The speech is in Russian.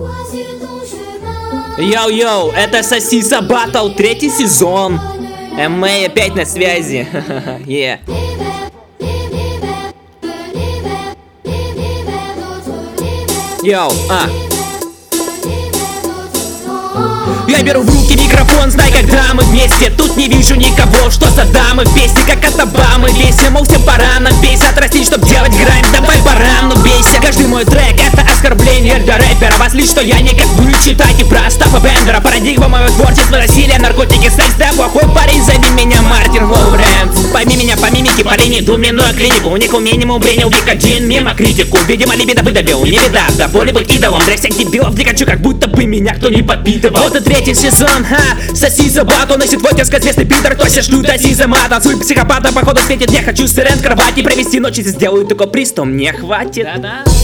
Йоу-йоу, это Сосиса Баттл, 3-й сезон. Мэй опять на связи. Yeah. Йоу, Я беру в руки микрофон, знай, когда мы вместе. Тут не вижу никого, что за дамы в песне, как от Обамы. Весим, мол, всем пора нам бейся, отрастить, чтоб делать грайм. Давай, баран, ну бейся. Каждый мой трек — это оскорбление для рэпера. Вас лишь, что я не как вы читайте про Остапа Бендера. Парадигма моего творчества — насилие, наркотики, секс. Да, плохой парень, зови меня Мартин Лоуренс. Пойми меня по мимике, парень, иду в миную клинику. У них минимум принял вик один мимо критику. Видимо, либидо выдавил, не беда, да более быть идолом. Для всех дебилов не хочу, как будто бы меня кто не подпитывал. Вот и 3-й сезон, Сосиса Баттл, носит твой сказвестный пидор, то шлю до сиза-мата. Свой психопата, походу, светит, не хочу сырен в кровати провести ночь, если сделаю только приз, то мне хватит.